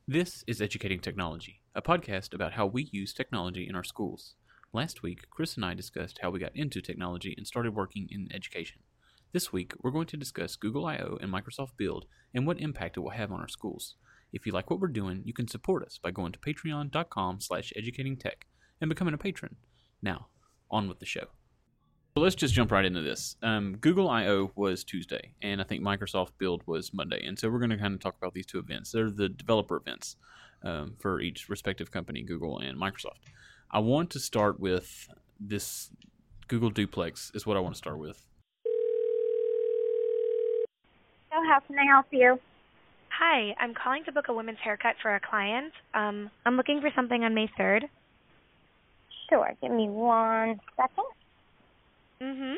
This is Educating Technology, a podcast about how we use technology in our schools. Last week, Chris and I discussed how we got into technology and started working in education. This week, we're going to discuss Google I/O and Microsoft Build and what impact it will have on our schools. If you like what we're doing, you can support us by going to patreon.com/educatingtech and becoming a patron. Now, on with the show. So let's just jump right into this. Google I/O was Tuesday, and I think Microsoft Build was Monday. And so we're going to kind of talk about these two events. They're the developer events for each respective company, Google and Microsoft. I want to start with this Google Duplex is what I want to start with. So how can I help you? Hi, I'm calling to book a women's haircut for a client. I'm looking for something on May 3rd. Sure, give me 1 second. Mm-hmm.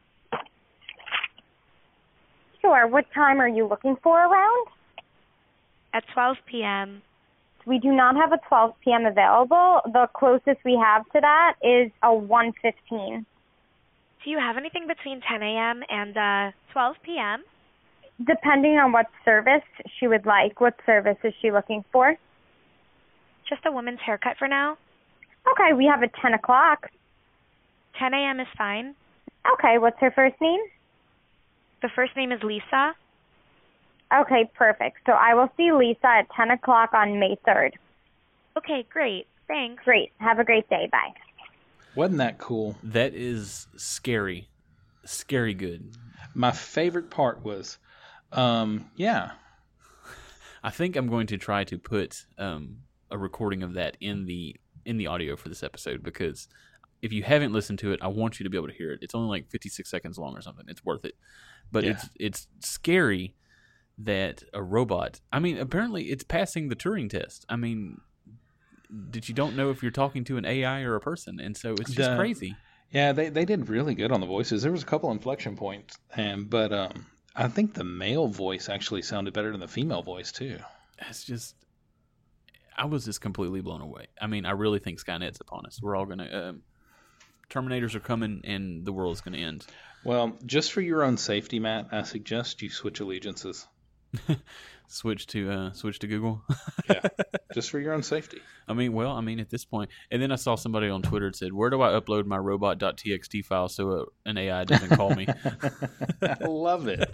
Sure, what time are you looking for around? At 12 p.m. We do not have a 12 p.m. available. The closest we have to that is a 1:15. Do you have anything between 10 a.m. and 12 p.m.? Depending on what service she would like. What service is she looking for? Just a woman's haircut for now. Okay, we have a 10 o'clock. 10 a.m. is fine. Okay, what's her first name? The first name is Lisa. Okay, perfect. So I will see Lisa at 10 o'clock on May 3rd. Okay, great. Thanks. Great. Have a great day. Bye. Wasn't that cool? That is scary. Scary good. My favorite part was, yeah. I think I'm going to try to put a recording of that in the audio for this episode, because if you haven't listened to it, I want you to be able to hear it. It's only like 56 seconds long or something. It's worth it. But Yeah. it's scary that a robot, I mean, apparently it's passing the Turing test. I mean, did you don't know if you're talking to an AI or a person, and so it's just crazy. Yeah, they did really good on the voices. There was a couple inflection points, but I think the male voice actually sounded better than the female voice too. It's just, I was just completely blown away. I mean, I really think Skynet's upon us. We're all going to, Terminators are coming and the world is going to end. Well, just for your own safety, Matt, I suggest you switch allegiances. Switch to Google. Yeah, just for your own safety. I mean, at this point. And then I saw somebody on Twitter that said, where do I upload my robot.txt file so an AI doesn't call me? I love it.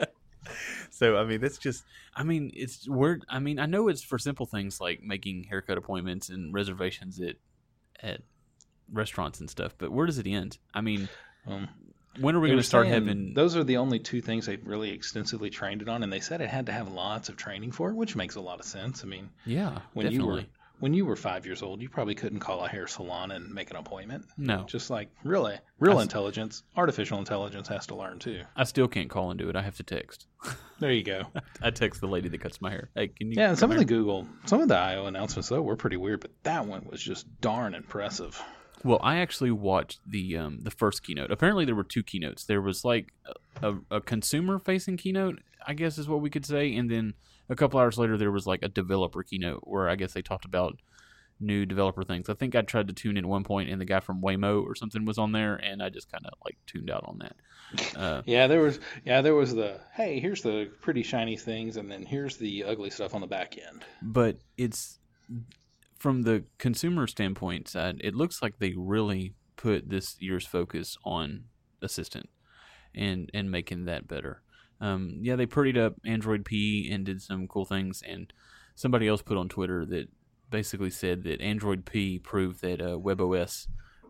So, I mean, that's just, I mean, it's weird. I mean, I know it's for simple things like making haircut appointments and reservations at restaurants and stuff, but where does it end? I mean, when are we going to start having... Those are the only two things they've really extensively trained it on, and they said it had to have lots of training for it, which makes a lot of sense. I mean, yeah, when definitely. when you were 5 years old, you probably couldn't call a hair salon and make an appointment. No. Just like real intelligence, artificial intelligence has to learn too. I still can't call and do it. I have to text. There you go. I text the lady that cuts my hair. Hey, can you... Yeah, and some of the I/O announcements though were pretty weird, but that one was just darn impressive. Well, I actually watched the first keynote. Apparently, there were two keynotes. There was like a consumer-facing keynote, I guess is what we could say, and then a couple hours later, there was like a developer keynote where I guess they talked about new developer things. I think I tried to tune in at one point, and the guy from Waymo or something was on there, and I just kind of like tuned out on that. There was the, hey, here's the pretty shiny things, and then here's the ugly stuff on the back end. But it's... From the consumer standpoint side, it looks like they really put this year's focus on Assistant and making that better. Yeah, they prettied up Android P and did some cool things, and somebody else put on Twitter that basically said that Android P proved that WebOS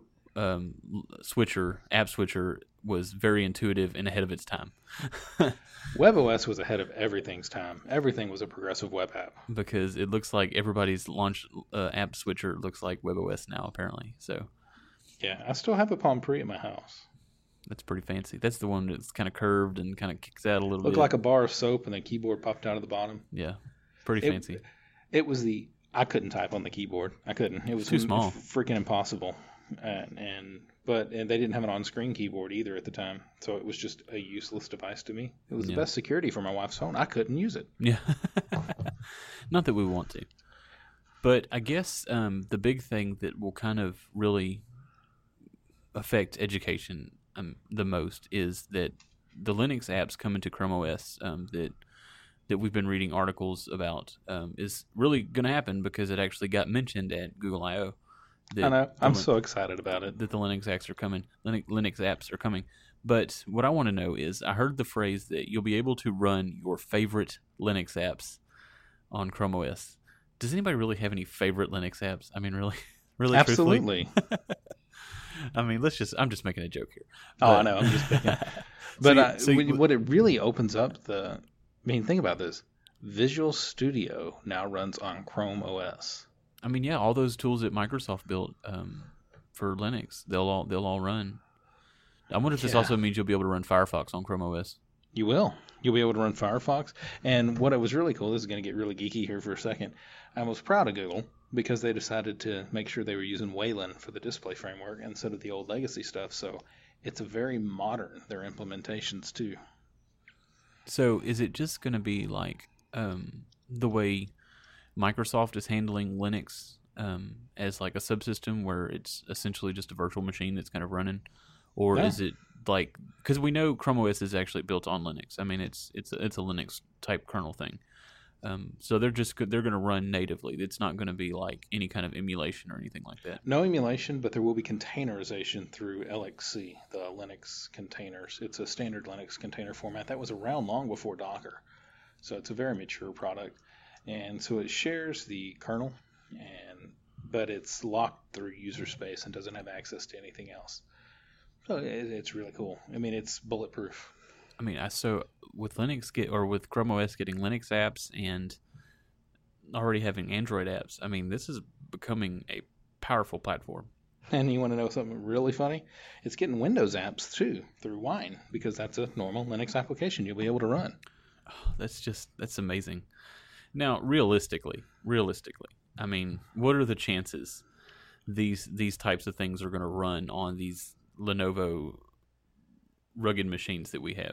app switcher was very intuitive and ahead of its time. WebOS was ahead of everything's time. Everything was a progressive web app. Because it looks like everybody's launch app switcher looks like WebOS now, apparently. So, yeah, I still have a Palm Pre at my house. That's pretty fancy. That's the one that's kind of curved and kind of kicks out a little bit. Looked like a bar of soap and the keyboard popped out of the bottom. Yeah, pretty fancy. It was I couldn't type on the keyboard. I couldn't. It was too small. Freaking impossible. But they didn't have an on-screen keyboard either at the time, so it was just a useless device to me. It was the best security for my wife's phone. I couldn't use it. Yeah, not that we want to, but I guess the big thing that will kind of really affect education the most is that the Linux apps come into Chrome OS that that we've been reading articles about is really going to happen because it actually got mentioned at Google I/O. I know. I'm so excited about it. That the Linux apps are coming. Linux apps are coming. But what I want to know is, I heard the phrase that you'll be able to run your favorite Linux apps on Chrome OS. Does anybody really have any favorite Linux apps? I mean, really, Absolutely. I mean, I'm just making a joke here. Oh, I know. I'm just picking. But what it really opens up think about this. Visual Studio now runs on Chrome OS. I mean, yeah, all those tools that Microsoft built for Linux, they'll all run. I wonder if this also means you'll be able to run Firefox on Chrome OS. You will. You'll be able to run Firefox. And what was really cool, this is going to get really geeky here for a second, I was proud of Google because they decided to make sure they were using Wayland for the display framework instead of the old legacy stuff. So it's a very modern, their implementations too. So is it just going to be like the way Microsoft is handling Linux as like a subsystem where it's essentially just a virtual machine that's kind of running? Or is it like, because we know Chrome OS is actually built on Linux. I mean, it's a Linux type kernel thing. So they're going to run natively. It's not going to be like any kind of emulation or anything like that. No emulation, but there will be containerization through LXC, the Linux containers. It's a standard Linux container format that was around long before Docker. So it's a very mature product. And so it shares the kernel, but it's locked through user space and doesn't have access to anything else. So it's really cool. I mean, it's bulletproof. I mean, so with with Chrome OS getting Linux apps and already having Android apps, I mean, this is becoming a powerful platform. And you want to know something really funny? It's getting Windows apps too through Wine because that's a normal Linux application you'll be able to run. Oh, that's amazing. Now, realistically, I mean, what are the chances these types of things are going to run on these Lenovo rugged machines that we have?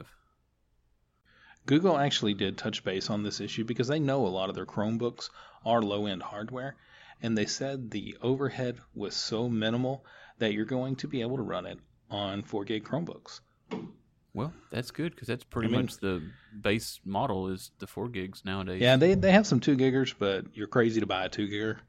Google actually did touch base on this issue because they know a lot of their Chromebooks are low-end hardware, and they said the overhead was so minimal that you're going to be able to run it on 4 gig Chromebooks. Well, that's good because that's pretty much the base model is the 4 gigs nowadays. Yeah, they have some 2 giggers, but you're crazy to buy a 2 gigger.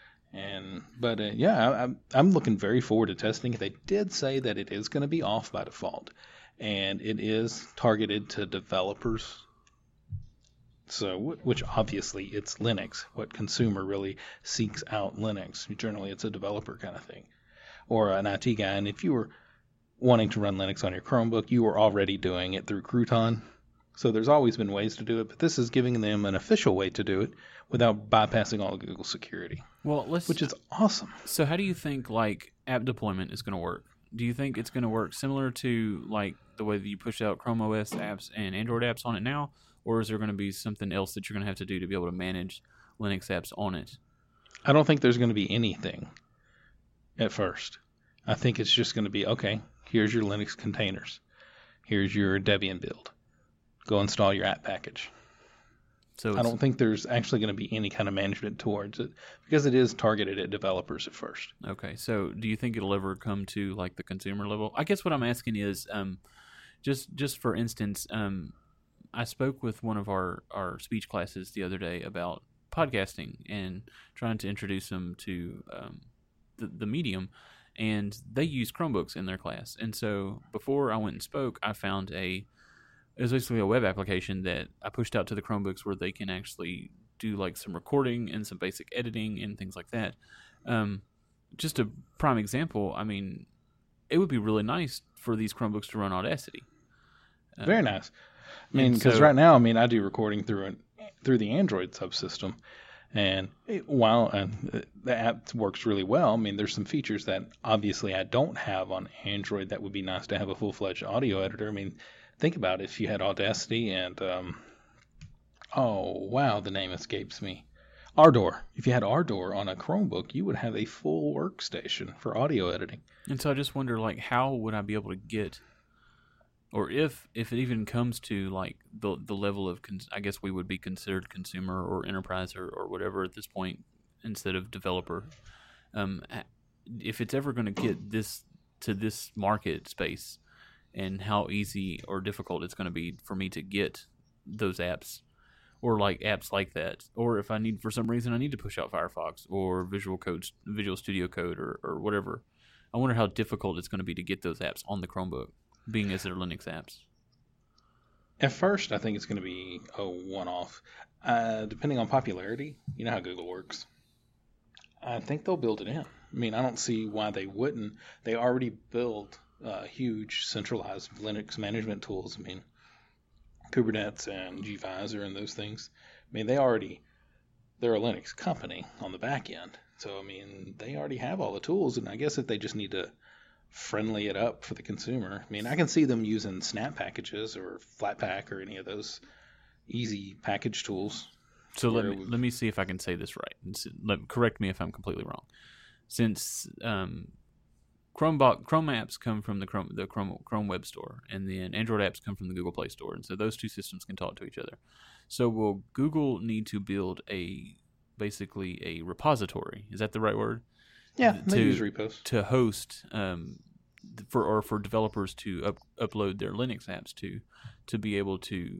I'm looking very forward to testing it. They did say that it is going to be off by default, and it is targeted to developers. So, which obviously it's Linux. What consumer really seeks out Linux? Generally, it's a developer kind of thing, or an IT guy. And if you were wanting to run Linux on your Chromebook, you were already doing it through Crouton. So there's always been ways to do it, but this is giving them an official way to do it without bypassing all of Google security. Well, which is awesome. So how do you think like app deployment is going to work? Do you think it's going to work similar to like the way that you push out Chrome OS apps and Android apps on it now, or is there going to be something else that you're going to have to do to be able to manage Linux apps on it? I don't think there's going to be anything at first. I think it's just going to be, okay, here's your Linux containers. Here's your Debian build. Go install your app package. So I don't think there's actually going to be any kind of management towards it because it is targeted at developers at first. Okay, so do you think it'll ever come to like the consumer level? I guess what I'm asking is, just for instance, I spoke with one of our speech classes the other day about podcasting and trying to introduce them to the medium, and they use Chromebooks in their class. And so before I went and spoke, I found it was basically a web application that I pushed out to the Chromebooks where they can actually do like some recording and some basic editing and things like that. Just a prime example, I mean, it would be really nice for these Chromebooks to run Audacity. Very nice. I mean, because right now, I mean, I do recording through the Android subsystem, and while the app works really well, I mean, there's some features that obviously I don't have on Android that would be nice to have a full-fledged audio editor. I mean, think about it. If you had Audacity and, the name escapes me. Ardor. If you had Ardor on a Chromebook, you would have a full workstation for audio editing. And so I just wonder, like, how would I be able to get, or if it even comes to, like, the level of, I guess we would be considered consumer or enterprise or whatever at this point instead of developer. If it's ever going to get to this market space, and how easy or difficult it's going to be for me to get those apps or like apps like that, or if I need for some reason I need to push out Firefox or Visual Studio Code or whatever. I wonder how difficult it's going to be to get those apps on the Chromebook, being as they're Linux apps. At first, I think it's going to be a one-off. Depending on popularity, you know how Google works. I think they'll build it in. I mean, I don't see why they wouldn't. They already build huge centralized Linux management tools. I mean, Kubernetes and gvisor and those things. I mean, they're a Linux company on the back end. So, I mean, they already have all the tools, and I guess if they just need to friendly it up for the consumer. I mean, I can see them using Snap packages or Flatpak or any of those easy package tools. So let me see if I can say this right. Correct me if I'm completely wrong. Since Chrome apps come from the Chrome Web Store, and then Android apps come from the Google Play Store, and so those two systems can talk to each other. So will Google need to build basically a repository? Is that the right word? Yeah, they use repos to host for developers to upload their Linux apps to be able to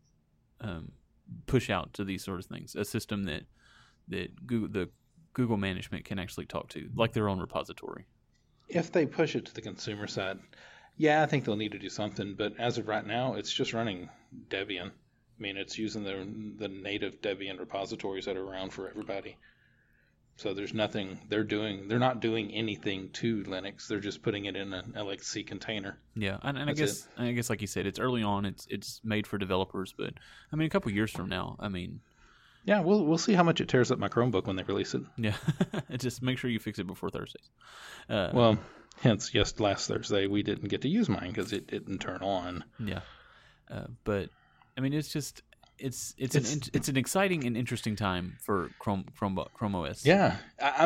push out to these sort of things. A system that the Google management can actually talk to, like their own repository. If they push it to the consumer side, yeah, I think they'll need to do something. But as of right now, it's just running Debian. I mean, it's using the native Debian repositories that are around for everybody. So there's nothing they're doing. They're not doing anything to Linux. They're just putting it in an LXC container. Yeah, and I guess like you said, it's early on. It's made for developers, but I mean, a couple years from now, I mean, yeah, we'll see how much it tears up my Chromebook when they release it. Yeah, just make sure you fix it before Thursdays. Well, hence, last Thursday we didn't get to use mine because it didn't turn on. Yeah, but I mean, it's just. It's an exciting and interesting time for Chrome OS. Yeah,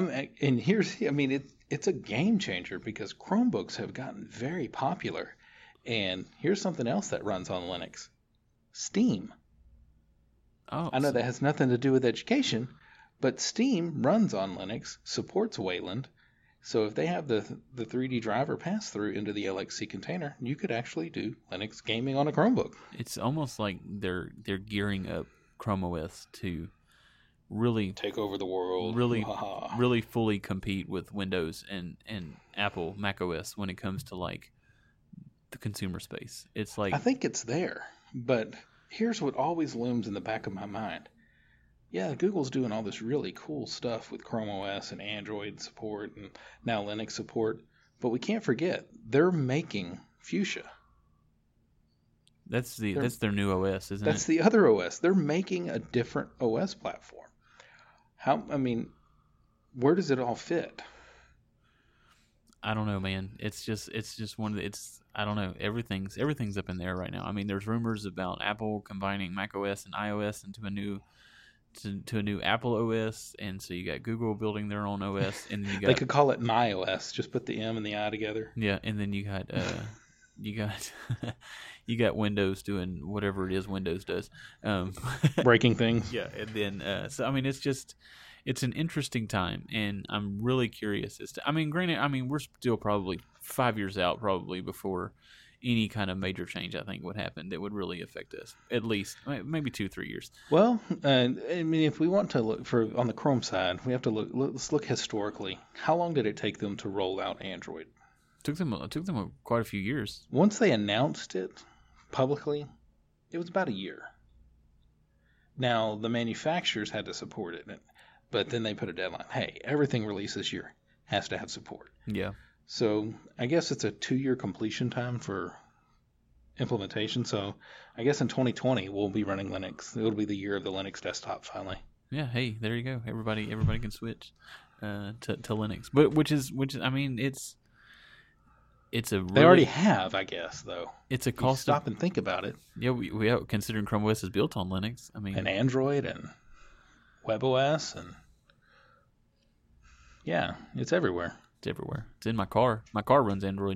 it's a game changer because Chromebooks have gotten very popular, and here's something else that runs on Linux: Steam. Oh, I know that has nothing to do with education, but Steam runs on Linux, supports Wayland. So if they have the 3D driver pass through into the LXC container, you could actually do Linux gaming on a Chromebook. It's almost like they're gearing up Chrome OS to really take over the world, really fully compete with Windows and Apple Mac OS when it comes to like the consumer space. It's like, I think it's there, but here's what always looms in the back of my mind. Yeah, Google's doing all this really cool stuff with Chrome OS and Android support and now Linux support, but we can't forget they're making Fuchsia. That's their new OS, isn't it? That's the other OS. They're making a different OS platform. Where does it all fit? I don't know, man. It's just one of the, I don't know. Everything's up in there right now. I mean, there's rumors about Apple combining Mac OS and iOS into a new Apple OS, and so you got Google building their own OS, and then they could call it My OS. Just put the M and the I together. Yeah, and then you got you got Windows doing whatever it is Windows does, breaking things. Yeah, and then so I mean, it's an interesting time, and I'm really curious as to. I mean, granted, we're still probably 5 years out, probably before any kind of major change, I think, would happen that would really affect us. At least maybe 2-3 years. Well, if we want to look on the Chrome side, we have to look. Let's look historically. How long did it take them to roll out Android? Took them quite a few years. Once they announced it publicly, it was about a year. Now the manufacturers had to support it, but then they put a deadline. Hey, everything released this year has to have support. Yeah. So I guess it's a 2-year completion time for implementation. So I guess in 2020 we'll be running Linux. It'll be the year of the Linux desktop finally. Yeah. Hey, there you go. Everybody can switch to Linux, but which is I mean it's a really, they already have, I guess, though. It's a cost. Stop and think about it. Yeah, we have, considering Chrome OS is built on Linux. I mean, and Android and WebOS and yeah, it's everywhere. It's everywhere. It's in my car. My car runs Android.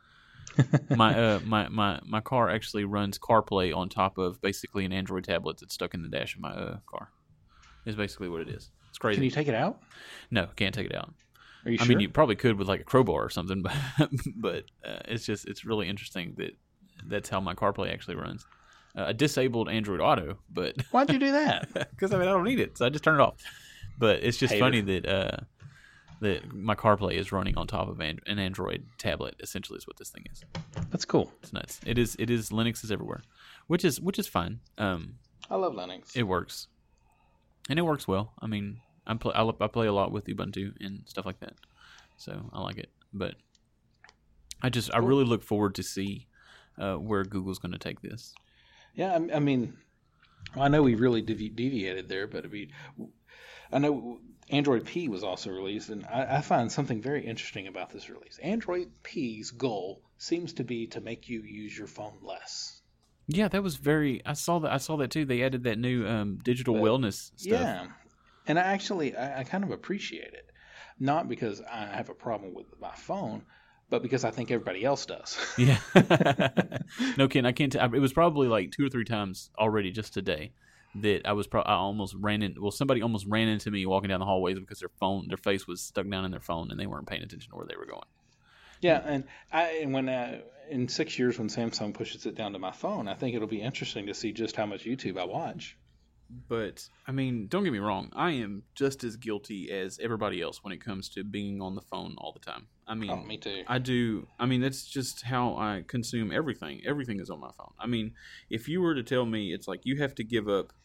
My car actually runs CarPlay on top of basically an Android tablet that's stuck in the dash of my car. Is basically what it is. It's crazy. Can you take it out? No, can't take it out. Are you sure? I mean, you probably could with like a crowbar or something, but it's really interesting that that's how my CarPlay actually runs. I disabled Android Auto, but Why'd you do that? because I don't need it, so I just turn it off. But it's just Hater. funny that that my CarPlay is running on top of an Android tablet. Essentially, is what this thing is. That's cool. It's nuts. It is. Linux is everywhere, which is fine. I love Linux. It works, and it works well. I mean, I play a lot with Ubuntu and stuff like that, so I like it. But I really look forward to see where Google's going to take this. Yeah, I mean, I know we really deviated there, but I know Android P was also released, and I find something very interesting about this release. Android P's goal seems to be to make you use your phone less. Yeah, that was very. I saw that too. They added that new digital wellness stuff. Yeah, and I kind of appreciate it, not because I have a problem with my phone, but because I think everybody else does. Yeah. No, Ken, I can't. It was probably like 2 or 3 times already just today that I almost ran in. Well, somebody almost ran into me walking down the hallways because their face was stuck down in their phone and they weren't paying attention to where they were going. Yeah, and when in 6 years when Samsung pushes it down to my phone, I think it'll be interesting to see just how much YouTube I watch. But I mean, don't get me wrong. I am just as guilty as everybody else when it comes to being on the phone all the time. I mean, me too. I do. I mean, that's just how I consume everything. Everything is on my phone. I mean, if you were to tell me it's like you have to give up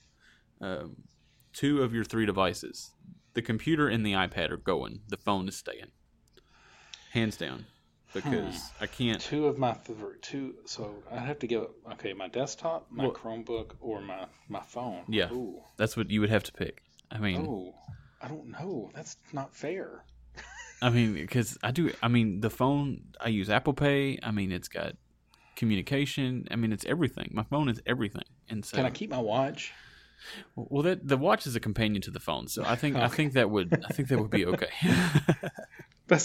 2 of your 3 devices, the computer and the iPad are going. The phone is staying, hands down, because I can't. 2 of my 2. So I have to give up. Okay, my desktop, my Chromebook, or my phone. Yeah, Ooh. That's what you would have to pick. I mean, I don't know. That's not fair. I mean, because I do. I mean, the phone. I use Apple Pay. I mean, it's got communication. I mean, it's everything. My phone is everything. And so, can I keep my watch? Well, the watch is a companion to the phone, so I think that would be okay. But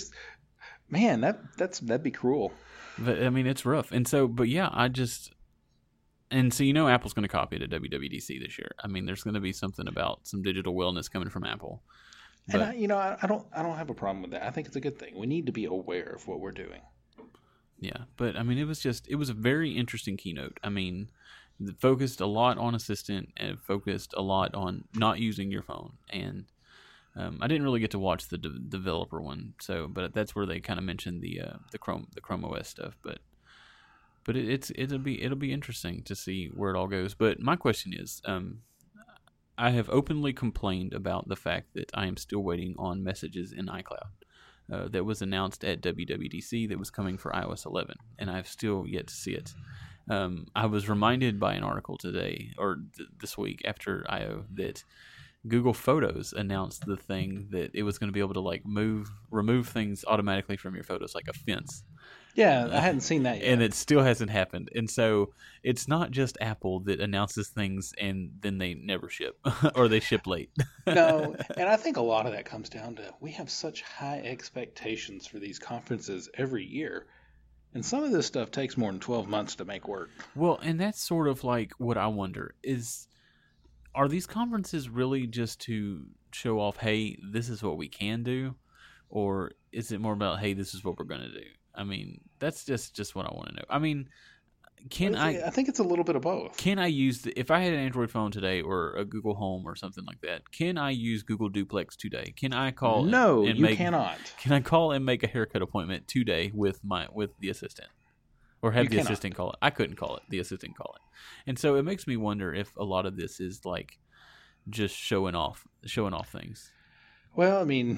that'd be cruel. But I mean, it's rough, and so, but yeah, Apple's going to copy it at WWDC this year. I mean, there's going to be something about some digital wellness coming from Apple. But, and I don't have a problem with that. I think it's a good thing. We need to be aware of what we're doing. Yeah, but I mean, it was a very interesting keynote. I mean, it focused a lot on Assistant and it focused a lot on not using your phone. And I didn't really get to watch the developer one, but that's where they kind of mentioned the Chrome OS stuff. But it'll be interesting to see where it all goes. But my question is, I have openly complained about the fact that I am still waiting on messages in iCloud that was announced at WWDC that was coming for iOS 11, and I've still yet to see it. I was reminded by an article today or this week after I/O that Google Photos announced the thing that it was going to be able to like remove things automatically from your photos, like a fence. Yeah, I hadn't seen that yet. And it still hasn't happened. And so it's not just Apple that announces things and then they never ship or they ship late. No, and I think a lot of that comes down to we have such high expectations for these conferences every year. And some of this stuff takes more than 12 months to make work. Well, and that's sort of like what I wonder is, are these conferences really just to show off, hey, this is what we can do? Or is it more about, hey, this is what we're going to do? I mean, that's just what I want to know. I mean, I think it's a little bit of both. Can I use if I had an Android phone today or a Google Home or something like that, can I use Google Duplex today? Can I call? No, you cannot. Can I call and make a haircut appointment today with the assistant? Or have the assistant call it? I couldn't call it. The assistant call it. And so it makes me wonder if a lot of this is like just showing off things. Well, I mean,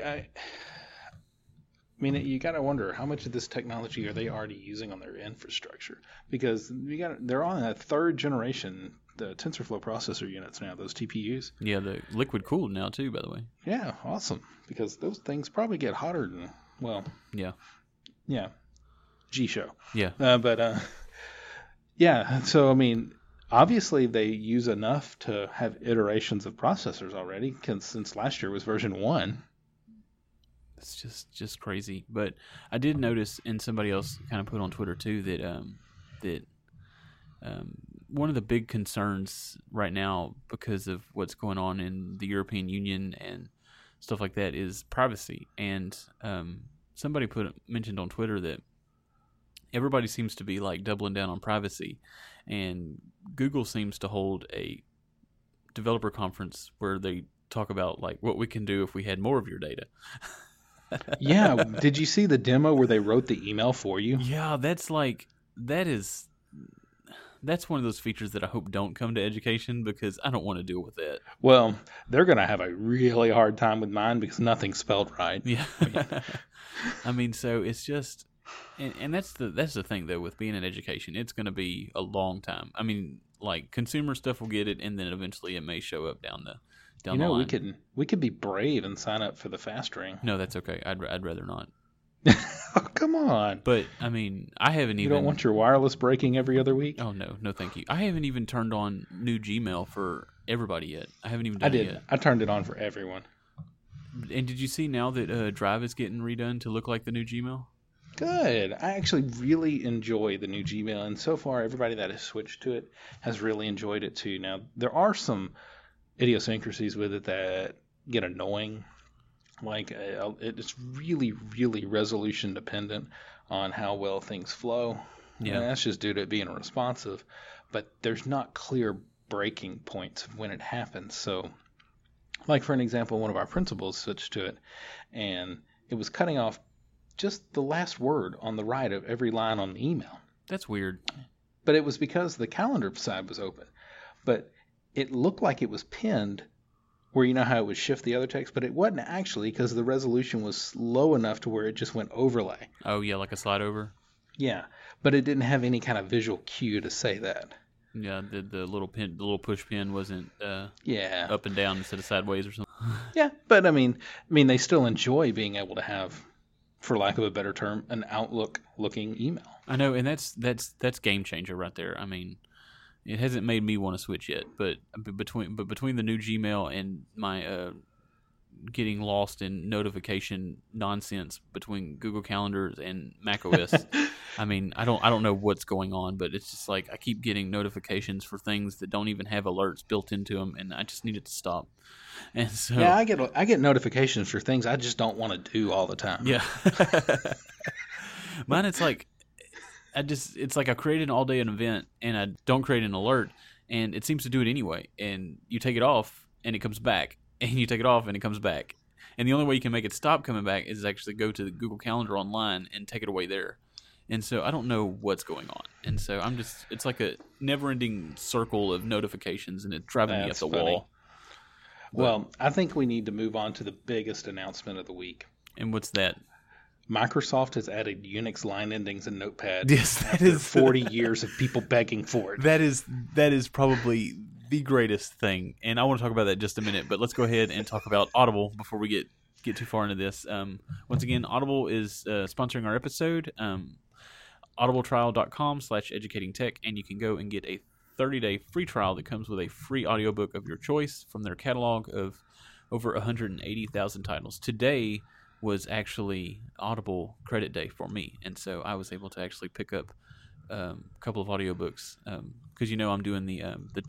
you got to wonder how much of this technology are they already using on their infrastructure? Because they're on a 3rd generation, the TensorFlow processor units now, those TPUs. Yeah, the liquid cooled now too, by the way. Yeah, awesome. Because those things probably get hotter than, well. Yeah. Yeah. G-show. Yeah. Yeah. So, I mean, obviously they use enough to have iterations of processors already, since last year was version 1. It's just crazy. But I did notice, and somebody else kind of put on Twitter too, that one of the big concerns right now because of what's going on in the European Union and stuff like that is privacy. And somebody mentioned on Twitter that everybody seems to be like doubling down on privacy, and Google seems to hold a developer conference where they talk about like what we can do if we had more of your data. Yeah, did you see the demo where they wrote the email for you? Yeah, that's one of those features that I hope don't come to education because I don't want to deal with that. Well, they're going to have a really hard time with mine because nothing's spelled right. Yeah. I mean, so it's just, and that's the thing though with being in education, it's going to be a long time. I mean, like consumer stuff will get it, and then eventually it may show up down the line. we could be brave and sign up for the fast ring. No, that's okay. I'd rather not. Oh, come on. But I mean, I haven't even. You don't want your wireless breaking every other week? Oh no, thank you. I haven't even turned on new Gmail for everybody yet. I haven't even done it yet. I turned it on for everyone. And did you see now that Drive is getting redone to look like the new Gmail? Good. I actually really enjoy the new Gmail, and so far everybody that has switched to it has really enjoyed it too. Now, there are some idiosyncrasies with it that get annoying. Like it's really, really resolution dependent on how well things flow. Yeah, and that's just due to it being responsive. But there's not clear breaking points of when it happens. So, like for an example, one of our principals switched to it, and it was cutting off just the last word on the right of every line on the email. That's weird. But it was because the calendar side was open. But it looked like it was pinned where you know how it would shift the other text, but it wasn't actually because the resolution was low enough to where it just went overlay. Oh, yeah, like a slide over? Yeah, but it didn't have any kind of visual cue to say that. Yeah, the little push pin wasn't up and down instead of sideways or something. Yeah, but I mean they still enjoy being able to have, for lack of a better term, an Outlook-looking email. I know, and that's game changer right there. I mean, it hasn't made me want to switch yet, but between the new Gmail and my getting lost in notification nonsense between Google Calendars and macOS, I mean, I don't know what's going on, but it's just like I keep getting notifications for things that don't even have alerts built into them, and I just need it to stop. And so yeah, I get notifications for things I just don't want to do all the time. Yeah, mine it's like. It's like I create an all-day event and I don't create an alert, and it seems to do it anyway. And you take it off and it comes back, and you take it off and it comes back. And the only way you can make it stop coming back is actually go to the Google Calendar online and take it away there. And so I don't know what's going on. And so it's like a never-ending circle of notifications, and it's driving me up the wall. Well, I think we need to move on to the biggest announcement of the week. And what's that? Microsoft has added Unix line endings in Notepad. Yes, that after 40 years of people begging for it. That is probably the greatest thing, and I want to talk about that in just a minute. But let's go ahead and talk about Audible before we get too far into this. Once again, Audible is sponsoring our episode. audibletrial.com/educatingtech, and you can go and get a 30-day free trial that comes with a free audiobook of your choice from their catalog of over 180,000 titles. Today was actually Audible credit day for me, and so I was able to actually pick up a couple of audiobooks because I'm doing the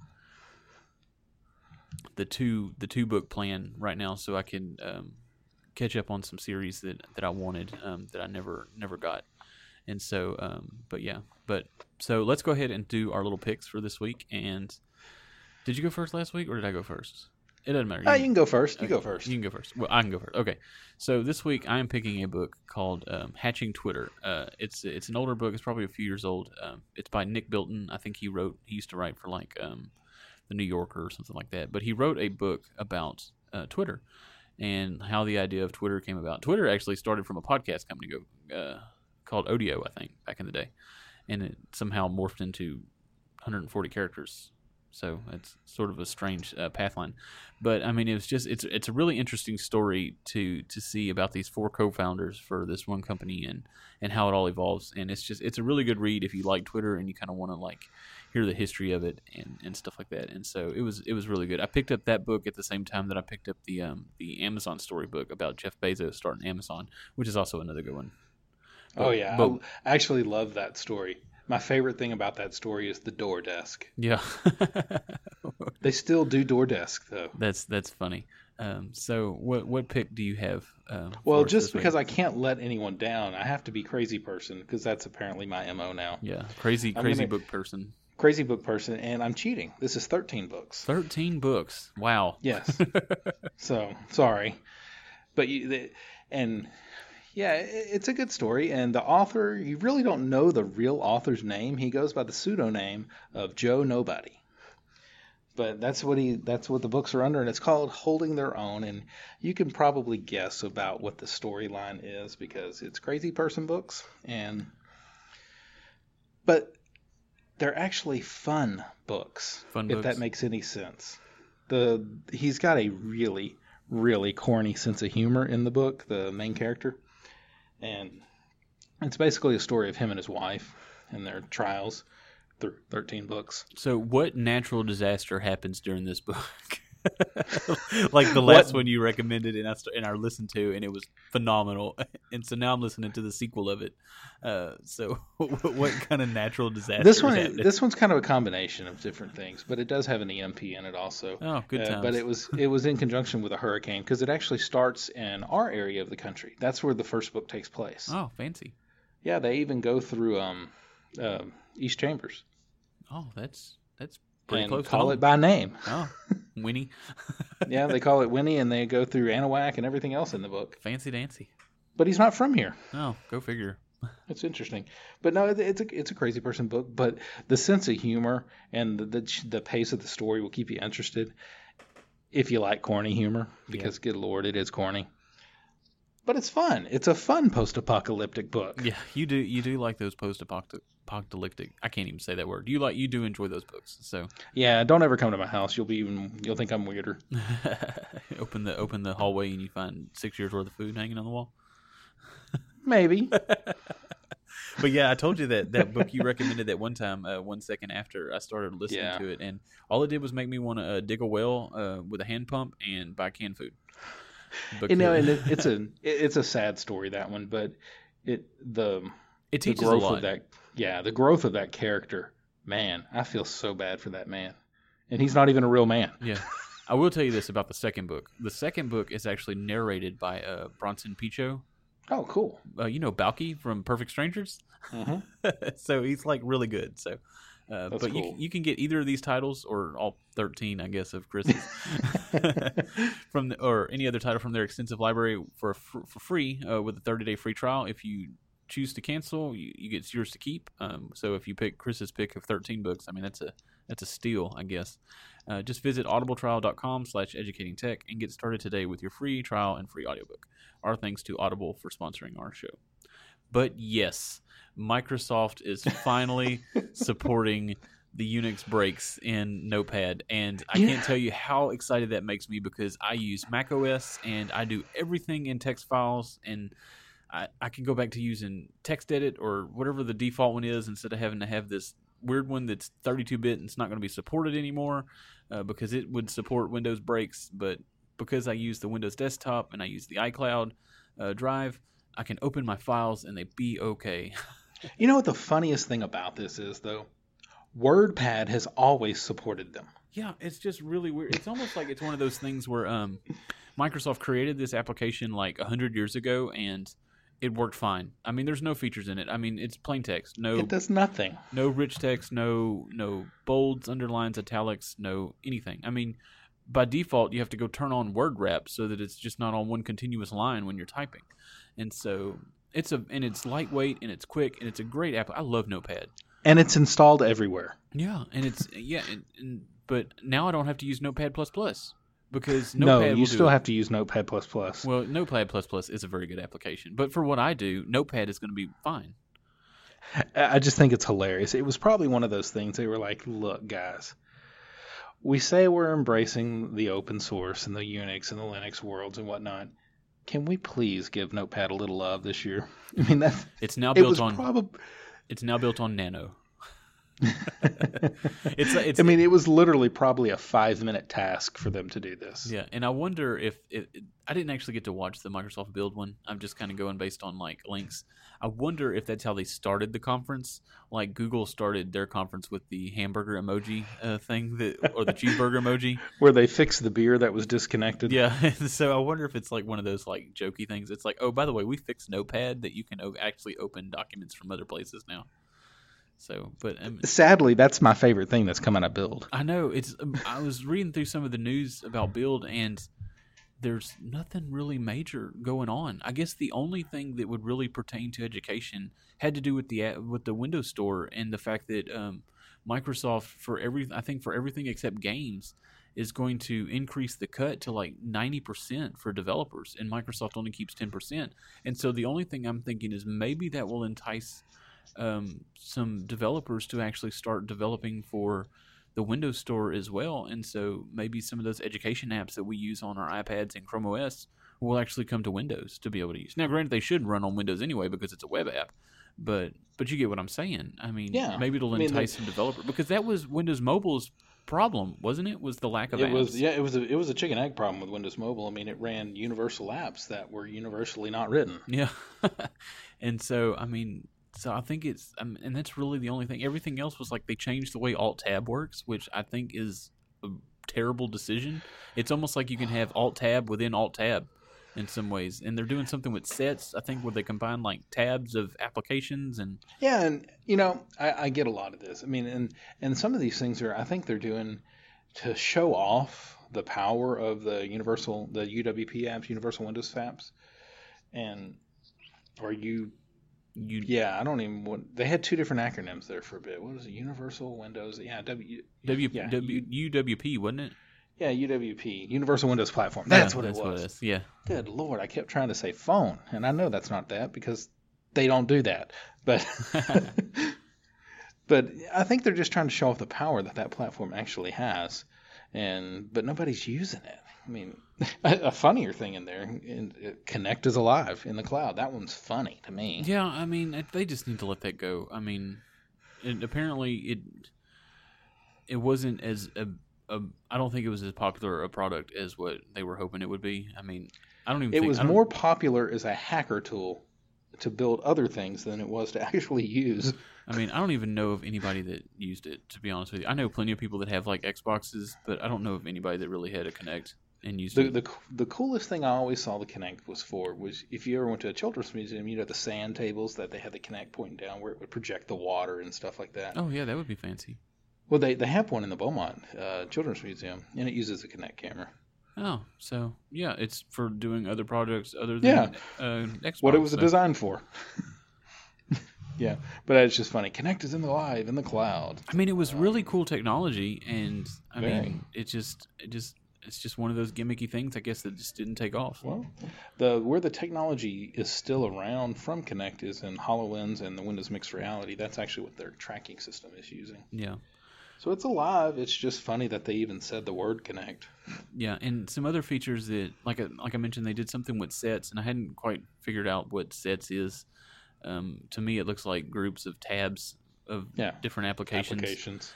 two book plan right now, so I can catch up on some series that I wanted that I never got. And so so let's go ahead and do our little picks for this week. And did you go first last week, or did I go first? It doesn't matter. You can go first. You go first. You can go first. Well, I can go first. Okay. So this week I am picking a book called Hatching Twitter. It's an older book. It's probably a few years old. It's by Nick Bilton. I think he used to write for like the New Yorker or something like that. But he wrote a book about Twitter and how the idea of Twitter came about. Twitter actually started from a podcast company called Odeo, I think, back in the day. And it somehow morphed into 140 characters. So it's sort of a strange pathline, but I mean, it's a really interesting story to see about these four co-founders for this one company and how it all evolves. And it's a really good read if you like Twitter and you kind of want to like hear the history of it and stuff like that. And so it was really good. I picked up that book at the same time that I picked up the Amazon storybook about Jeff Bezos starting Amazon, which is also another good one. Oh yeah, I actually love that story. My favorite thing about that story is the door desk. Yeah. They still do door desk, though. That's funny. So what pick do you have? Well, just because I can't let anyone down, I have to be crazy person, because that's apparently my MO now. Yeah, crazy book person. crazy book person, and I'm cheating. This is 13 books. 13 books. Wow. Yes. So, sorry. But it's a good story, and the author, you really don't know the real author's name. He goes by the pseudonym of Joe Nobody. But that's what the books are under, and it's called Holding Their Own, and you can probably guess about what the storyline is because it's crazy person books, but they're actually fun books, if that makes any sense. He's got a really, really corny sense of humor in the book, the main character, and it's basically a story of him and his wife and their trials through 13 books. So what natural disaster happens during this book? Like the last one you recommended and I listened to, and it was phenomenal. And so now I'm listening to the sequel of it. So what kind of natural disaster is happening? This one's kind of a combination of different things, but it does have an EMP in it also. Oh, good times. But it was in conjunction with a hurricane because it actually starts in our area of the country. That's where the first book takes place. Oh, fancy. Yeah, they even go through East Chambers. Oh, that's pretty close. Call it by name. Oh, Winnie. Yeah, they call it Winnie, and they go through Anahuac and everything else in the book. Fancy dancy. But he's not from here. Oh, go figure. It's interesting. But no, it's a crazy person book. But the sense of humor and the pace of the story will keep you interested if you like corny humor, because good Lord, it is corny. But it's fun. It's a fun post-apocalyptic book. Yeah, you do like those post-apocalyptic. I can't even say that word. You do enjoy those books. So yeah, don't ever come to my house. You'll think I'm weirder. Open the hallway and you find 6 years worth of food hanging on the wall. Maybe. But yeah, I told you that book you recommended that one time, 1 second after I started listening to it, and all it did was make me want to dig a well with a hand pump and buy canned food. Because, and it's a sad story, that one, but it teaches a lot. The growth of that character, man, I feel so bad for that man, and he's not even a real man. Yeah. I will tell you this about the second book. The second book is actually narrated by Bronson Pinchot. Oh, cool. Balky from Perfect Strangers. Mm-hmm. So he's like really good. So, That's but cool. you can get either of these titles or all 13, I guess, of Chris's or any other title from their extensive library for free with a 30-day free trial. If you choose to cancel, you get yours to keep. So if you pick Chris's pick of 13 books, I mean that's a steal, I guess. Just visit audibletrial.com/educatingtech and get started today with your free trial and free audiobook. Our thanks to Audible for sponsoring our show. But yes, Microsoft is finally supporting the Unix breaks in Notepad, and I can't tell you how excited that makes me because I use macOS and I do everything in text files, and I can go back to using TextEdit or whatever the default one is instead of having to have this weird one that's 32-bit and it's not going to be supported anymore because it would support Windows breaks, but because I use the Windows desktop and I use the iCloud drive, I can open my files and they be okay. You know what the funniest thing about this is, though? WordPad has always supported them. Yeah, it's just really weird. It's almost like it's one of those things where Microsoft created this application like 100 years ago and it worked fine. I mean, there's no features in it. I mean, it's plain text. It does nothing. No rich text, no bolds, underlines, italics, no anything. I mean, by default, you have to go turn on word wrap so that it's just not on one continuous line when you're typing. And so it's lightweight and it's quick and it's a great app. I love Notepad. And it's installed everywhere. Yeah, and but now I don't have to use Notepad++ because Notepad you still have to use Notepad++. Well, Notepad++ is a very good application, but for what I do, Notepad is going to be fine. I just think it's hilarious. It was probably one of those things they were like, look, guys, we say we're embracing the open source and the Unix and the Linux worlds and whatnot. Can we please give Notepad a little love this year? I mean, it's now built on Nano. It was literally probably a 5-minute task for them to do this. Yeah, and I wonder if I didn't actually get to watch the Microsoft Build one. I'm just kind of going based on like links. I wonder if that's how they started the conference. Like Google started their conference with the hamburger emoji thing or the cheeseburger emoji, where they fixed the beer that was disconnected. Yeah, so I wonder if it's like one of those like jokey things. It's like, oh, by the way, we fixed Notepad that you can actually open documents from other places now. So, but sadly, that's my favorite thing that's coming out of Build. I know I was reading through some of the news about Build, and there's nothing really major going on. I guess the only thing that would really pertain to education had to do with the Windows Store and the fact that Microsoft for everything except games is going to increase the cut to like 90% for developers, and Microsoft only keeps 10%. And so the only thing I'm thinking is maybe that will entice some developers to actually start developing for the Windows Store as well. And so maybe some of those education apps that we use on our iPads and Chrome OS will actually come to Windows to be able to use. Now, granted, they should run on Windows anyway because it's a web app, but you get what I'm saying. I mean, maybe it'll entice some developer, because that was Windows Mobile's problem, wasn't it? Was the lack of apps? It was a chicken egg problem with Windows Mobile. I mean, it ran universal apps that were universally not written. Yeah. And so, I mean, so I think it's, and that's really the only thing. Everything else was like they changed the way Alt-Tab works, which I think is a terrible decision. It's almost like you can have Alt-Tab within Alt-Tab in some ways. And they're doing something with sets, I think, where they combine like tabs of applications. And yeah, and I get a lot of this. I mean, and some of these things I think they're doing to show off the power of the UWP apps, Universal Windows apps. And I don't even want. They had two different acronyms there for a bit. What was it? Universal Windows. Yeah, UWP, wasn't it? Yeah, UWP, Universal Windows Platform. That's what it was. What it is. Yeah. Good Lord, I kept trying to say phone, and I know that's not that because they don't do that. But but I think they're just trying to show off the power that platform actually has, but nobody's using it. I mean, a funnier thing in there, Connect is alive in the cloud. That one's funny to me. Yeah, I mean, they just need to let that go. I mean, apparently it wasn't as I don't think it was as popular a product as what they were hoping it would be. I mean, I don't even think... It was more popular as a hacker tool to build other things than it was to actually use. I mean, I don't even know of anybody that used it, to be honest with you. I know plenty of people that have like Xboxes, but I don't know of anybody that really had a Kinect and used it. The coolest thing I always saw the Kinect was if you ever went to a children's museum, the sand tables that they had the Kinect pointing down where it would project the water and stuff like that. Oh, yeah, that would be fancy. Well, they have one in the Beaumont Children's Museum, and it uses a Kinect camera. Oh, so, yeah, it's for doing other projects other than Xbox. What it was designed for. Yeah, but it's just funny. Kinect is in the cloud. I mean, it was really cool technology, and I mean, it's just one of those gimmicky things, I guess, that just didn't take off. Well, where the technology is still around from Kinect is in HoloLens and the Windows Mixed Reality. That's actually what their tracking system is using. Yeah. So it's alive. It's just funny that they even said the word Kinect. Yeah, and some other features that, like I mentioned, they did something with sets, and I hadn't quite figured out what sets is. To me, it looks like groups of tabs of different applications.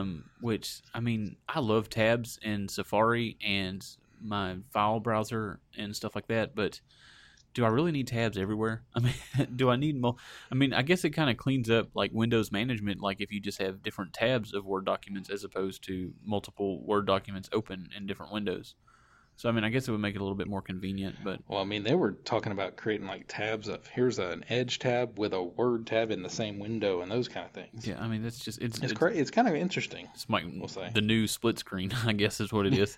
Which, I mean, I love tabs in Safari and my file browser and stuff like that, but do I really need tabs everywhere? I mean, do I need more? I mean, I guess it kind of cleans up like Windows management, like if you just have different tabs of Word documents as opposed to multiple Word documents open in different windows. So, I mean, I guess it would make it a little bit more convenient, but... Well, I mean, they were talking about creating, like, tabs of... Here's an Edge tab with a Word tab in the same window and those kind of things. Yeah, I mean, that's just... It's kind of interesting, we'll say. The new split screen, I guess, is what it is.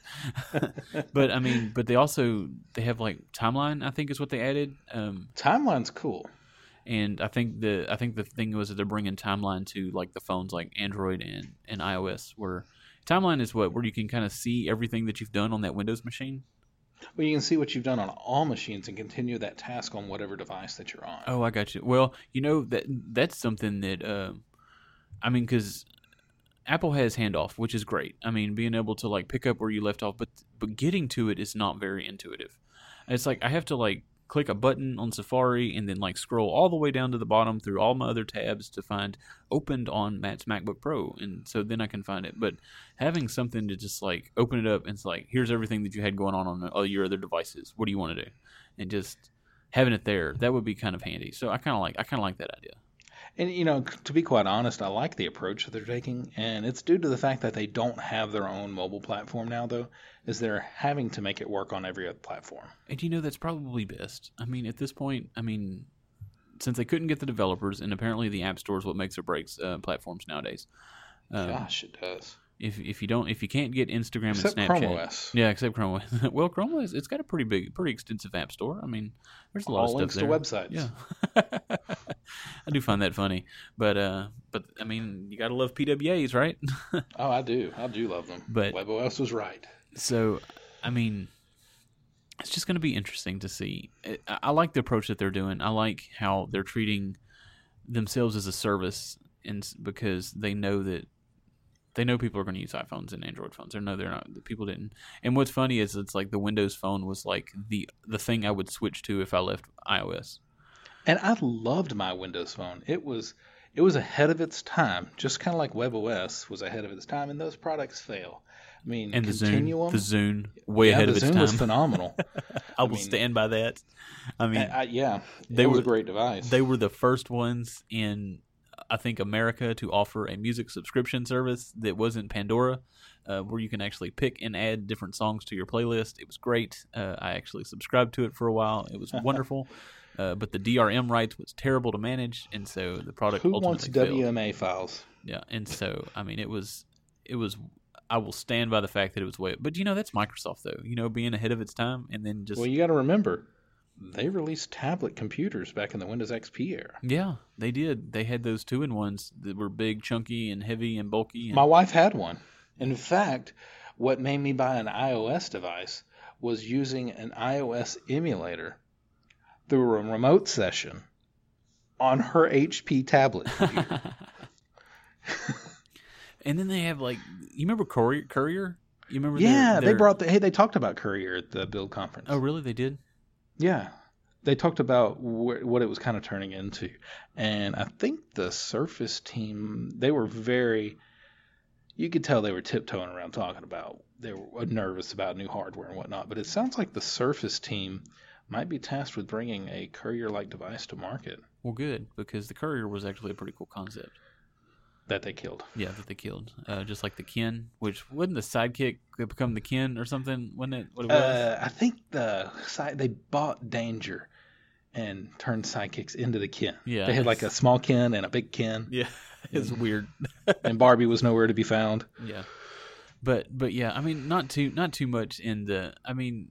But, I mean, they have, like, Timeline, I think is what they added. Timeline's cool. And I think the thing was that they're bringing Timeline to, like, the phones like Android and iOS, where... Timeline is where you can kind of see everything that you've done on that Windows machine? Well, you can see what you've done on all machines and continue that task on whatever device that you're on. Oh, I got you. Well, that's something that, I mean, because Apple has handoff, which is great. I mean, being able to, like, pick up where you left off, but getting to it is not very intuitive. It's like I have to, like, click a button on Safari and then like scroll all the way down to the bottom through all my other tabs to find opened on Matt's MacBook Pro, and so then I can find it. But having something to just like open it up and it's like, here's everything that you had going on all your other devices. What do you want to do? And just having it there, that would be kind of handy. So I kind of like that idea. And, to be quite honest, I like the approach that they're taking, and it's due to the fact that they don't have their own mobile platform now, though, is they're having to make it work on every other platform. And, that's probably best. I mean, at this point, since they couldn't get the developers, and apparently the App Store is what makes or breaks platforms nowadays. Gosh, it does. If you can't get Instagram Except and Snapchat, Chrome OS. yeah, except Chrome OS. Well, Chrome OS, it's got a pretty extensive App Store. I mean, there's a lot All of stuff links there. to websites. Yeah, I do find that funny, but I mean, you gotta love PWAs, right? Oh, I do love them. But WebOS was right. So, I mean, it's just going to be interesting to see. I like the approach that they're doing. I like how they're treating themselves as a service, and because they know people are going to use iPhones and Android phones. They know they're not. The people didn't. And what's funny is it's like the Windows Phone was like the thing I would switch to if I left iOS. And I loved my Windows Phone. It was ahead of its time, just kind of like WebOS was ahead of its time, and those products fail. I mean, And the Continuum, Zune, way ahead of its the time. Zune was phenomenal. I will stand by that. I mean, it was a great device. They were the first ones in, I think, America to offer a music subscription service that wasn't Pandora, where you can actually pick and add different songs to your playlist. It was great. I actually subscribed to it for a while. It was wonderful. But the DRM rights was terrible to manage, and so the product Who ultimately wants failed. WMA files? Yeah, and so I mean, it was. I will stand by the fact that it was way. But that's Microsoft, though. Being ahead of its time, and then just. Well, you got to remember, they released tablet computers back in the Windows XP era. Yeah, they did. They had those 2-in-1s that were big, chunky, and heavy, and bulky. And... My wife had one. In fact, what made me buy an iOS device was using an iOS emulator through a remote session on her HP tablet computer. And then they have you remember Courier? You remember? Yeah, they talked about Courier at the Build conference. Oh, really? They did? Yeah. They talked about what it was kind of turning into. And I think the Surface team, they were you could tell they were tiptoeing around talking about, they were nervous about new hardware and whatnot. But it sounds like the Surface team might be tasked with bringing a Courier-like device to market. Well, good, because the Courier was actually a pretty cool concept. That they killed. Yeah, that they killed. Just like the Kin, which wasn't the Sidekick that become the Kin or something, wasn't it? What it was? I think they bought Danger and turned Sidekicks into the Kin. Yeah. They had like a small Kin and a big Kin. Yeah, it's weird. And Barbie was nowhere to be found. Yeah. But yeah, I mean, not too much in the. I mean,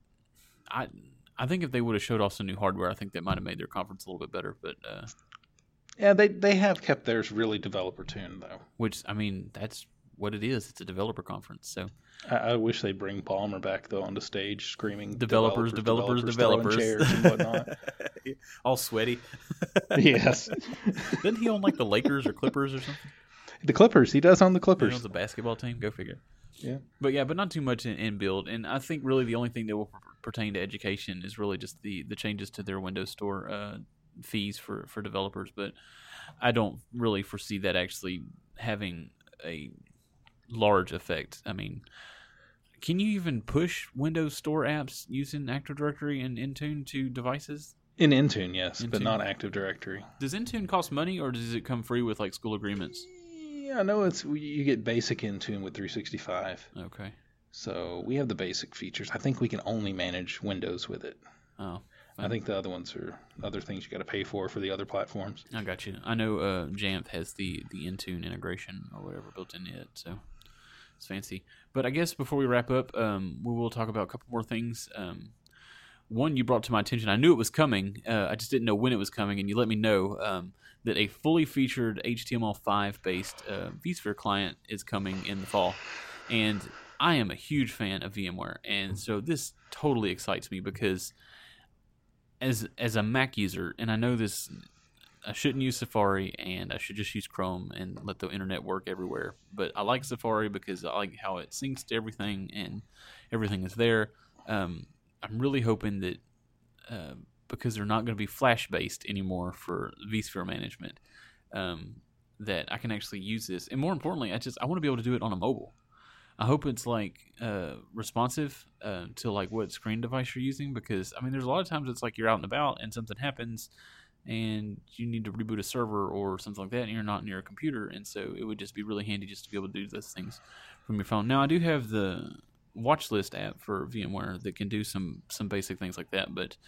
I think if they would have showed off some new hardware, I think that might have made their conference a little bit better. But yeah, they have kept theirs really developer tuned though. Which, I mean, that's what it is. It's a developer conference. So I wish they'd bring Palmer back though onto stage screaming developers, throwing chairs and whatnot. All sweaty. Yes. Didn't he own like the Lakers or Clippers or something? The Clippers. He does own the He Clippers. owns a basketball team. Go figure. Yeah. But not too much in build. And I think really the only thing that will pertain to education is really just the changes to their Windows Store fees for developers. But I don't really foresee that actually having a large effect. I mean, can you even push Windows Store apps using Active Directory and Intune to devices? In Intune, yes, but Intune. not Active Directory. Does Intune cost money, or does it come free with like school agreements? Yeah, I know you get basic Intune with 365. Okay. So we have the basic features. I think we can only manage Windows with it. Oh. I think the other ones are other things you got to pay for the other platforms. I got you. I know Jamf has the Intune integration or whatever built into it, so it's fancy. But I guess before we wrap up, we will talk about a couple more things. One you brought to my attention. I knew it was coming. I just didn't know when it was coming, and you let me know that a fully featured HTML5 based vSphere client is coming in the fall. And I am a huge fan of VMware, and so this totally excites me because as a Mac user, and I know this, I shouldn't use Safari, and I should just use Chrome and let the internet work everywhere. But I like Safari because I like how it syncs to everything, and everything is there. I'm really hoping that because they're not going to be Flash-based anymore for vSphere management, that I can actually use this. And more importantly, I want to be able to do it on a mobile. I hope it's like responsive to like what screen device you're using, because I mean there's a lot of times it's like you're out and about and something happens and you need to reboot a server or something like that and you're not near a computer, and so it would just be really handy just to be able to do those things from your phone. Now I do have the watch list app for VMware that can do some basic things like that, but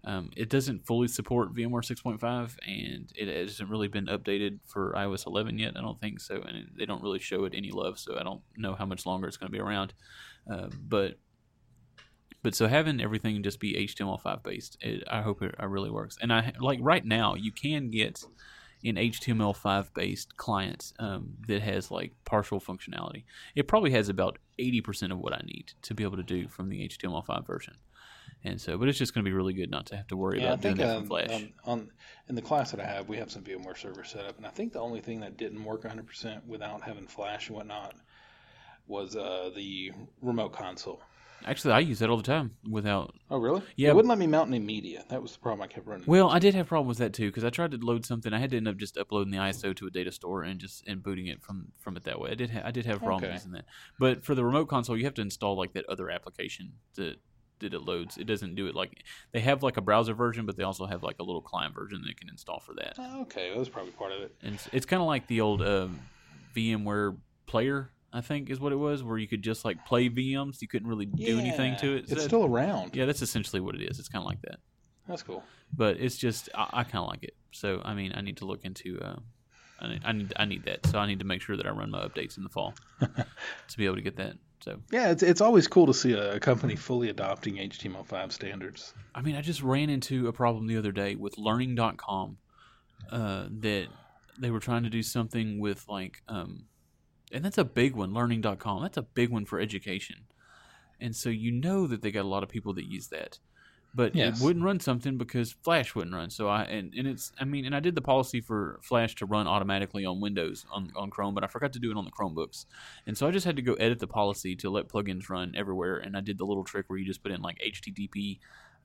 It doesn't fully support VMware 6.5, and it hasn't really been updated for iOS 11 yet. I don't think so, and they don't really show it any love, so I don't know how much longer it's going to be around. But so having everything just be HTML5 based, I hope it really works. And right now, you can get an HTML5 based client that has like partial functionality. It probably has about 80% of what I need to be able to do from the HTML5 version. And so, but it's just going to be really good not to have to worry about doing that from Flash. In the class that I have, we have some VMware servers set up, and I think the only thing that didn't work 100% without having Flash and whatnot was the remote console. Actually, I use that all the time without... Oh, really? Yeah. It wouldn't let me mount any media. That was the problem I kept running. Well, I did have a problem with that, too, because I tried to load something. I had to end up just uploading the ISO to a data store and booting it from it that way. I did have problems using that. But for the remote console, you have to install like that other application that it loads. It doesn't do it like... They have like a browser version, but they also have like a little client version that you can install for that. Oh, okay. That was probably part of it. And it's kind of like the old VMware Player, I think is what it was, where you could just like play VMs. You couldn't really do anything to it. It's still around. Yeah, that's essentially what it is. It's kind of like that. That's cool. But it's just, I kind of like it. So, I mean, I need to look into, I need that. So I need to make sure that I run my updates in the fall to be able to get that. So yeah, it's always cool to see a company fully adopting HTML5 standards. I mean, I just ran into a problem the other day with Learning.com that they were trying to do something with like, and that's a big one, Learning.com. That's a big one for education. And so you know that they got a lot of people that use that. But yes. It wouldn't run something because Flash wouldn't run. So I did the policy for Flash to run automatically on Windows on Chrome, but I forgot to do it on the Chromebooks. And so I just had to go edit the policy to let plugins run everywhere. And I did the little trick where you just put in like HTTP : /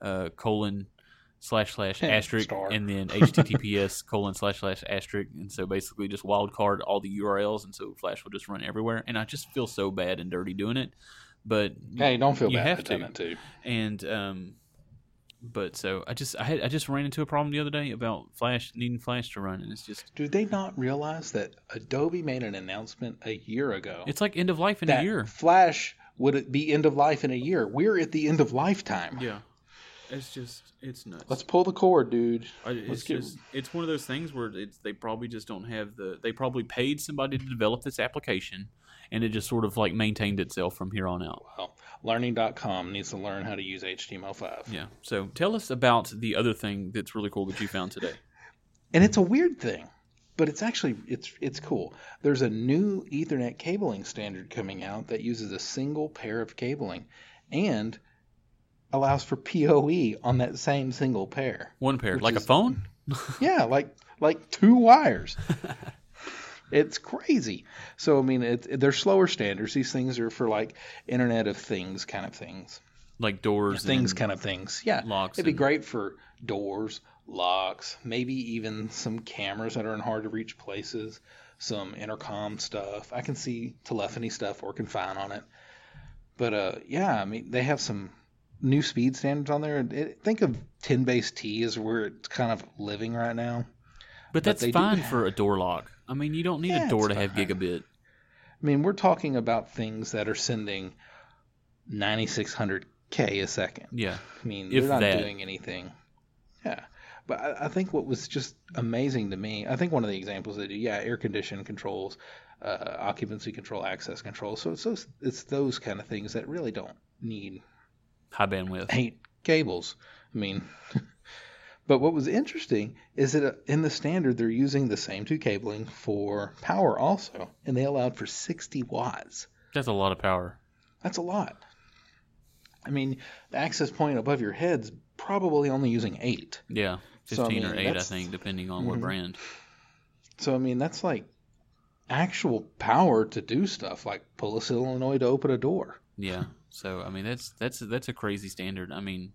asterisk and then HTTPS : / asterisk. And so basically just wildcard all the URLs, and so Flash will just run everywhere. And I just feel so bad and dirty doing it. But hey, don't feel you bad. have I've done it too. And but so I just ran into a problem the other day about Flash needing Flash to run, and it's just... Do they not realize that Adobe made an announcement a year ago? It's like end of life in a year. Flash would be end of life in a year. We're at the end of lifetime. Yeah. It's nuts. Let's pull the cord, dude. It's one of those things where they probably just don't have they probably paid somebody to develop this application, and it just sort of like maintained itself from here on out. Well, Learning.com needs to learn how to use HTML5. Yeah. So tell us about the other thing that's really cool that you found today. And it's a weird thing, but it's actually it's cool. There's a new Ethernet cabling standard coming out that uses a single pair of cabling and allows for PoE on that same single pair. One pair, like a phone? Yeah, like two wires. It's crazy. So, I mean, they're slower standards. These things are for, like, Internet of Things kind of things. Like doors things kind of things. Yeah. Locks. It'd be great for doors, locks, maybe even some cameras that are in hard-to-reach places, some intercom stuff. I can see telephony stuff working fine on it. But, yeah, I mean, they have some new speed standards on there. Think of 10BASE-T as where it's kind of living right now. But that's fine for a door lock. I mean, you don't need a door to have gigabit. I mean, we're talking about things that are sending 9600K a second. Yeah. I mean, they're not doing anything. Yeah. But I think what was just amazing to me, I think one of the examples they do, air conditioning controls, occupancy control, access control. So it's those kind of things that really don't need high bandwidth. 8 cables. I mean... But what was interesting is that in the standard, they're using the same 2 cabling for power also, and they allowed for 60 watts. That's a lot of power. That's a lot. I mean, the access point above your head's probably only using 8. Yeah, 15 or 8, I think, depending on what brand. So, I mean, that's like actual power to do stuff, like pull a solenoid to open a door. Yeah, so, I mean, that's a crazy standard. I mean...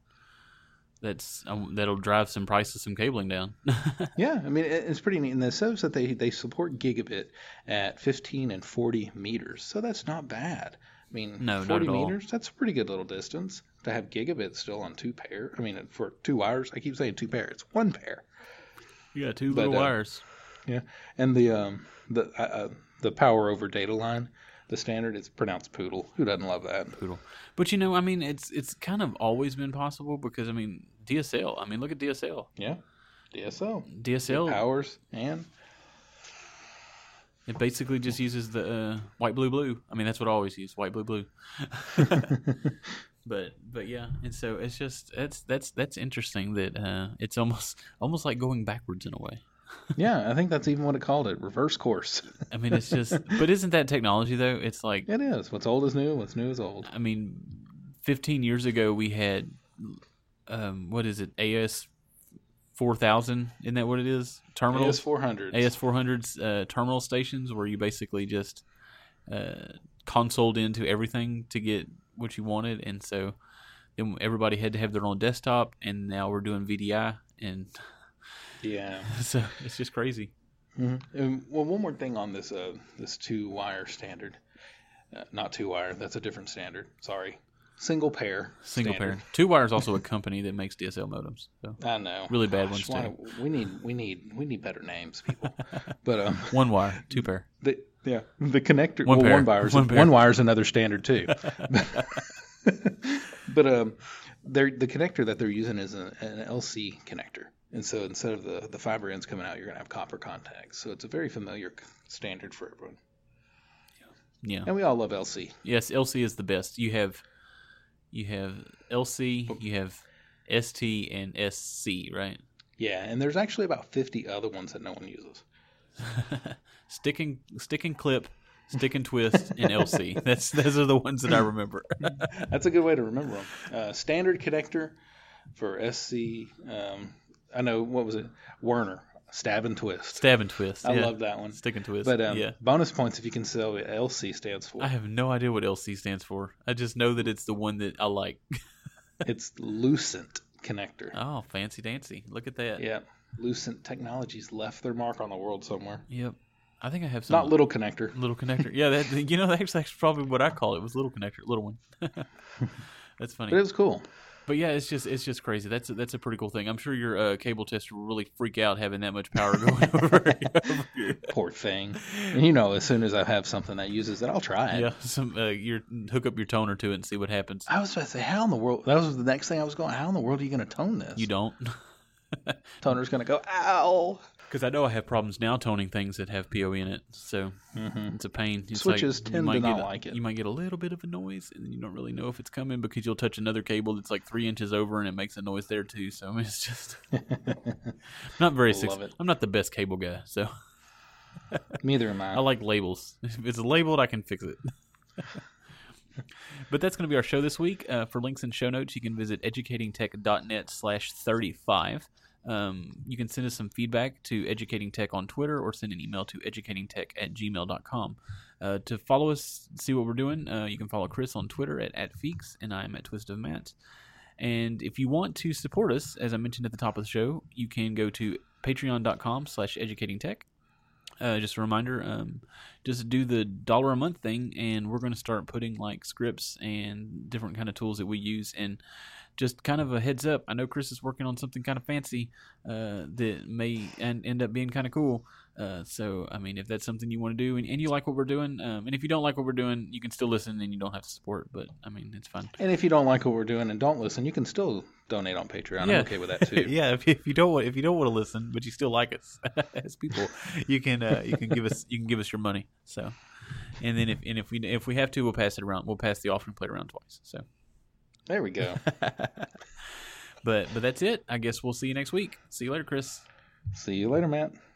that'll drive some price of some cabling down. Yeah, I mean, it's pretty neat. And it says that they support gigabit at 15 and 40 meters. So that's not bad. I mean, 40 meters, that's a pretty good little distance to have gigabit still on 2 pair. I mean, for 2 wires, I keep saying 2 pair. It's 1 pair. You got 2 little wires. Yeah, and the power over data line, the standard. It's pronounced poodle. Who doesn't love that? Poodle. But you know, I mean, it's kind of always been possible because I mean, DSL. I mean, look at DSL. Yeah, DSL. DSL Powers and it basically just uses the white, blue, blue. I mean, that's what I always use: white, blue, blue. But yeah, and so it's just that's interesting that it's almost like going backwards in a way. yeah, I think that's even what it called it, reverse course. I mean, it's just, but isn't that technology though? It's like It is. What's old is new. What's new is old. I mean, 15 years ago we had what is it? AS 4000? Isn't that what it is? Terminals. AS400s. AS400s terminal stations where you basically just consoled into everything to get what you wanted, and so then everybody had to have their own desktop, and now we're doing VDI, and Yeah. so it's just crazy. Mm-hmm. Well, one more thing on this this 2-wire standard. Not 2-wire. That's a different standard. Sorry. Single pair. Single standard. pair. 2Wire is also a company that makes DSL modems. So I know. really bad ones too. We need better names, people. But 1 wire, 2 pair. the connector. One pair. 1 wire is another standard too. But the connector that they're using is an LC connector. And so instead of the fiber ends coming out, you're going to have copper contacts. So it's a very familiar standard for everyone. Yeah. And we all love LC. Yes, LC is the best. You have LC, you have ST and SC, right? Yeah, and there's actually about 50 other ones that no one uses. Stick and clip, stick and twist, and LC. Those are the ones that I remember. That's a good way to remember them. Standard connector for SC. I know, what was it? Werner. Stab and twist. Stab and twist. I yeah. love that one. Stick and twist. But yeah. bonus points if you can say what LC stands for. I have no idea what LC stands for. I just know that it's the one that I like. It's Lucent connector. Oh, fancy dancy. Look at that. Yeah. Lucent Technologies left their mark on the world somewhere. Yep. I think I have some. Not little connector. Little connector. Yeah, that's probably what I call it. Was little connector, little one. That's funny. But it was cool. But yeah, it's just crazy. That's a pretty cool thing. I'm sure your cable tester will really freak out having that much power going over here. Poor thing. And as soon as I have something that uses it, I'll try it. Yeah, hook up your toner to it and see what happens. I was about to say, how in the world? That was the next thing I was going. How in the world are you going to tone this? You don't. Toner's going to go, ow. Because I know I have problems now toning things that have PoE in it, so it's a pain. It's Switches tend to not like it. You might get a little bit of a noise, and you don't really know if it's coming because you'll touch another cable that's like 3 inches over, and it makes a noise there too. So I mean, it's just not very successful. I'm not the best cable guy, so neither am I. I like labels. If it's labeled, I can fix it. But that's going to be our show this week. For links and show notes, you can visit educatingtech.net/35. You can send us some feedback to Educating Tech on Twitter or send an email to educatingtech@gmail.com. To follow us, see what we're doing, you can follow Chris on Twitter at Feeks, and I'm at Twist of Matt. And if you want to support us, as I mentioned at the top of the show, you can go to patreon.com/educatingtech. Just a reminder, just do the $1 a month thing, and we're going to start putting like scripts and different kind of tools that we use. And just kind of a heads up, I know Chris is working on something kind of fancy that may end up being kind of cool. So, I mean, if that's something you want to do and you like what we're doing, and if you don't like what we're doing, you can still listen and you don't have to support. But, I mean, it's fun. And if you don't like what we're doing and don't listen, you can still donate on Patreon. Yeah. I'm okay with that too. Yeah, if you don't want to listen, but you still like us as people, you can give us your money. So, and then if we have to, we'll pass it around. We'll pass the offering plate around twice. So. There we go. But that's it. I guess we'll see you next week. See you later, Chris. See you later, Matt.